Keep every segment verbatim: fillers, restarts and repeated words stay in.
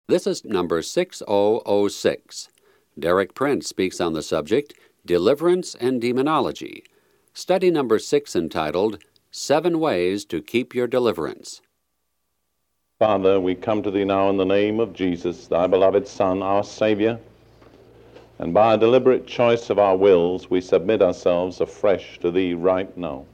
This is number six oh oh six. Derek Prince speaks on the subject, Deliverance and Demonology. Study number six entitled, Seven Ways to Keep Your Deliverance. Father, we come to thee now in the name of Jesus, thy beloved Son, our Savior, and by a deliberate choice of our wills, we submit ourselves afresh to thee right now.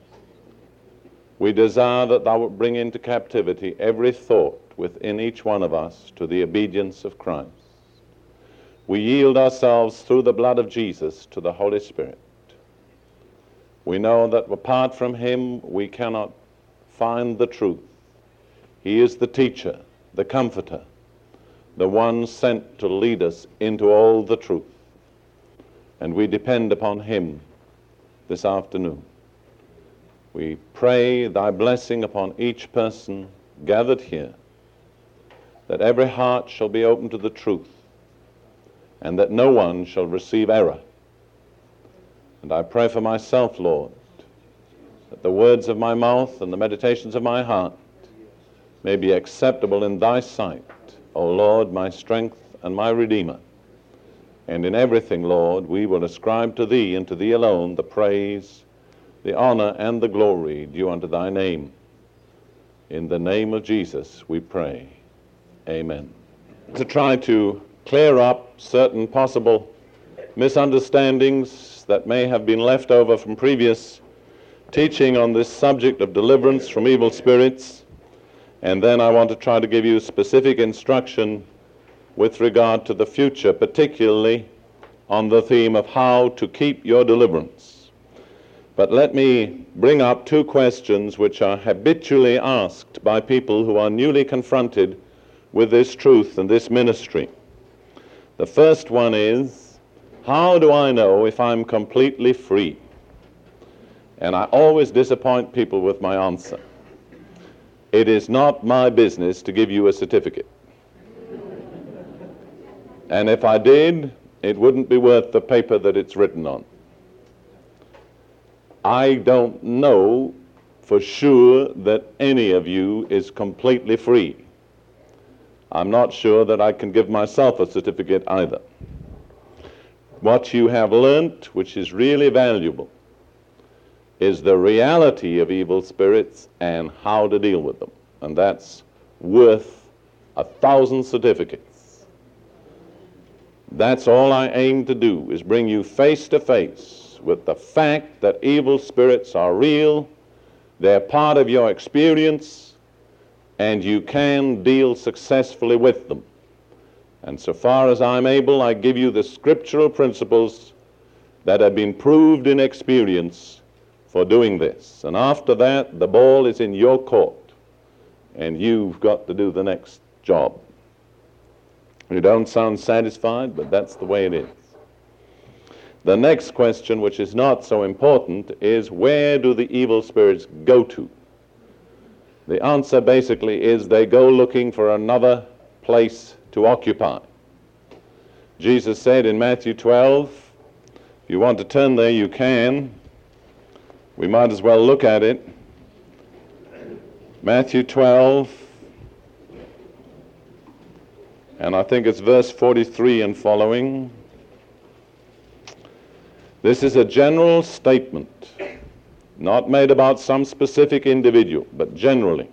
We desire that thou wilt bring into captivity every thought within each one of us to the obedience of Christ. We yield ourselves through the blood of Jesus to the Holy Spirit. We know that apart from him we cannot find the truth. He is the teacher, the comforter, the one sent to lead us into all the truth. And we depend upon him this afternoon. We pray thy blessing upon each person gathered here, that every heart shall be open to the truth, and that no one shall receive error. And I pray for myself, Lord, that the words of my mouth and the meditations of my heart may be acceptable in thy sight, O Lord, my strength and my Redeemer. And in everything, Lord, we will ascribe to thee and to thee alone the praise, the honor, and the glory due unto thy name. In the name of Jesus we pray. Amen. To try to clear up certain possible misunderstandings that may have been left over from previous teaching on this subject of deliverance from evil spirits, and then I want to try to give you specific instruction with regard to the future, particularly on the theme of how to keep your deliverance. But let me bring up two questions which are habitually asked by people who are newly confronted with this truth and this ministry. The first one is, how do I know if I'm completely free? And I always disappoint people with my answer. It is not my business to give you a certificate. And if I did, it wouldn't be worth the paper that it's written on. I don't know for sure that any of you is completely free. I'm not sure that I can give myself a certificate either. What you have learnt, which is really valuable, is the reality of evil spirits and how to deal with them. And that's worth a thousand certificates. That's all I aim to do, is bring you face to face with the fact that evil spirits are real, they're part of your experience, and you can deal successfully with them. And so far as I'm able, I give you the scriptural principles that have been proved in experience for doing this. And after that, the ball is in your court, and you've got to do the next job. You don't sound satisfied, but that's the way it is. The next question, which is not so important, is where do the evil spirits go to? The answer basically is they go looking for another place to occupy. Jesus said in Matthew twelve, if you want to turn there, you can. We might as well look at it. Matthew twelve, and I think it's verse forty-three and following. This is a general statement, not made about some specific individual, but generally.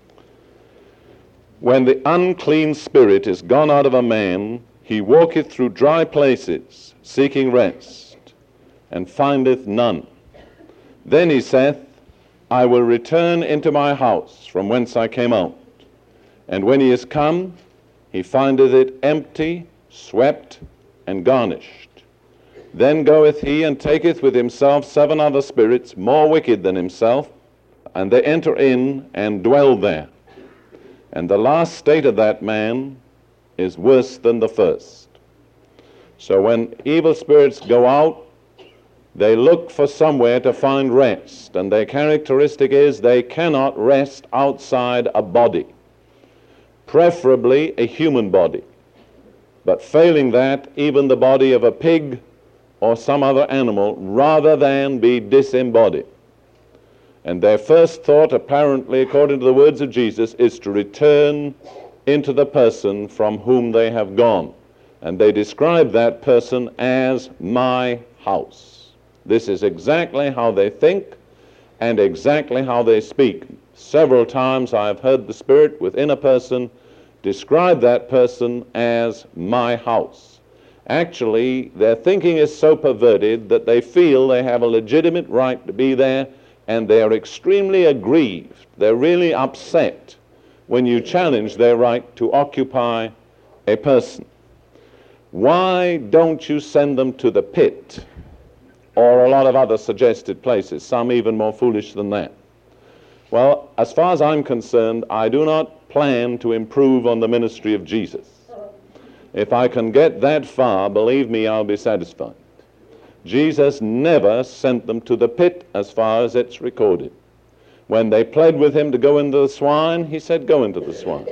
When the unclean spirit is gone out of a man, he walketh through dry places, seeking rest, and findeth none. Then he saith, I will return into my house, from whence I came out. And when he is come, he findeth it empty, swept, and garnished. Then goeth he and taketh with himself seven other spirits, more wicked than himself, and they enter in and dwell there. And the last state of that man is worse than the first. So when evil spirits go out, they look for somewhere to find rest, and their characteristic is they cannot rest outside a body, preferably a human body. But failing that, even the body of a pig or some other animal, rather than be disembodied. And their first thought, apparently, according to the words of Jesus, is to return into the person from whom they have gone. And they describe that person as my house. This is exactly how they think and exactly how they speak. Several times I've heard the Spirit within a person describe that person as my house. Actually, their thinking is so perverted that they feel they have a legitimate right to be there, and they're extremely aggrieved. They're really upset when you challenge their right to occupy a person. Why don't you send them to the pit or a lot of other suggested places, some even more foolish than that? Well, as far as I'm concerned, I do not plan to improve on the ministry of Jesus. If I can get that far, believe me, I'll be satisfied. Jesus never sent them to the pit as far as it's recorded. When they pled with him to go into the swine, he said, go into the swine.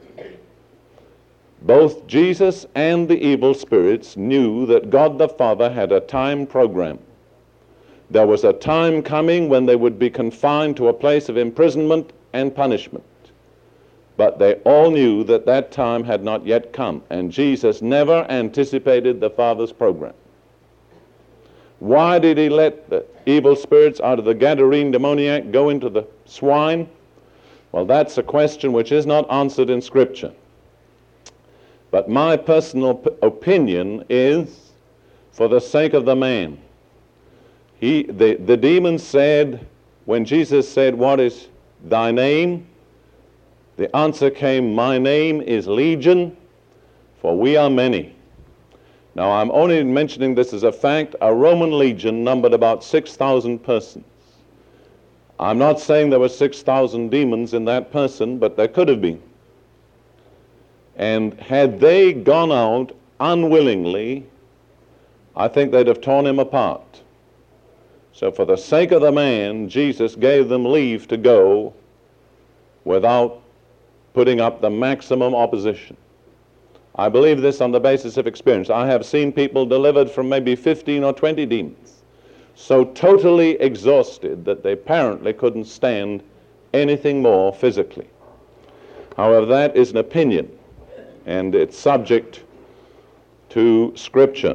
Both Jesus and the evil spirits knew that God the Father had a time program. There was a time coming when they would be confined to a place of imprisonment and punishment. But they all knew that that time had not yet come, and Jesus never anticipated the Father's program. Why did he let the evil spirits out of the Gadarene demoniac go into the swine? Well, that's a question which is not answered in Scripture. But my personal p- opinion is, for the sake of the man, he, the, the demon said, when Jesus said, what is thy name? The answer came, my name is Legion, for we are many. Now, I'm only mentioning this as a fact. A Roman legion numbered about six thousand persons. I'm not saying there were six thousand demons in that person, but there could have been. And had they gone out unwillingly, I think they'd have torn him apart. So for the sake of the man, Jesus gave them leave to go without putting up the maximum opposition. I believe this on the basis of experience. I have seen people delivered from maybe fifteen or twenty demons, so totally exhausted that they apparently couldn't stand anything more physically. However, that is an opinion, and it's subject to Scripture.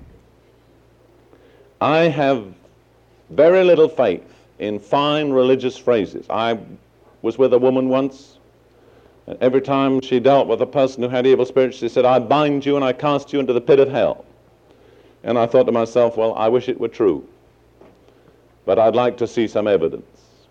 I have very little faith in fine religious phrases. I was with a woman once, and every time she dealt with a person who had evil spirits, she said, I bind you and I cast you into the pit of hell. And I thought to myself, well, I wish it were true, but I'd like to see some evidence.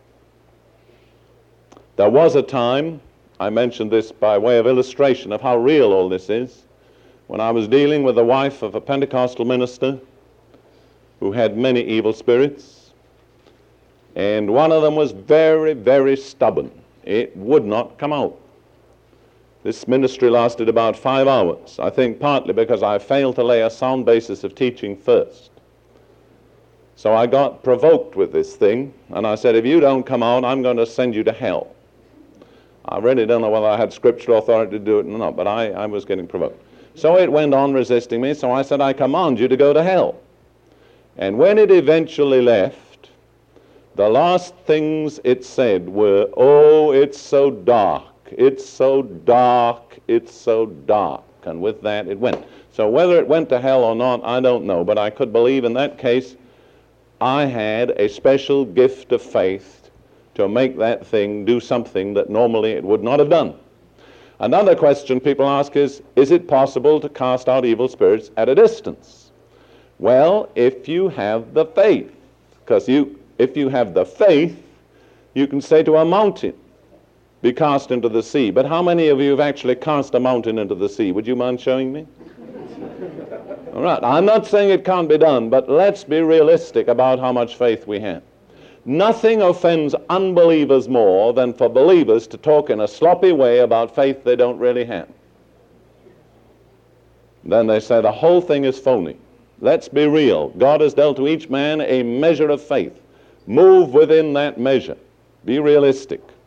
There was a time, I mentioned this by way of illustration of how real all this is, when I was dealing with the wife of a Pentecostal minister who had many evil spirits, and one of them was very, very stubborn. It would not come out. This ministry lasted about five hours, I think partly because I failed to lay a sound basis of teaching first. So I got provoked with this thing, and I said, if you don't come out, I'm going to send you to hell. I really don't know whether I had scriptural authority to do it or not, but I, I was getting provoked. So it went on resisting me, so I said, I command you to go to hell. And when it eventually left, the last things it said were, oh, it's so dark, it's so dark, it's so dark. And with that, it went. So whether it went to hell or not, I don't know, but I could believe in that case I had a special gift of faith to make that thing do something that normally it would not have done. Another question people ask is, is it possible to cast out evil spirits at a distance? Well, if you have the faith, because you, if you have the faith, you can say to a mountain, be cast into the sea. But how many of you have actually cast a mountain into the sea? Would you mind showing me? All right, I'm not saying it can't be done, but let's be realistic about how much faith we have. Nothing offends unbelievers more than for believers to talk in a sloppy way about faith they don't really have. Then they say the whole thing is phony. Let's be real. God has dealt to each man a measure of faith. Move within that measure. Be realistic.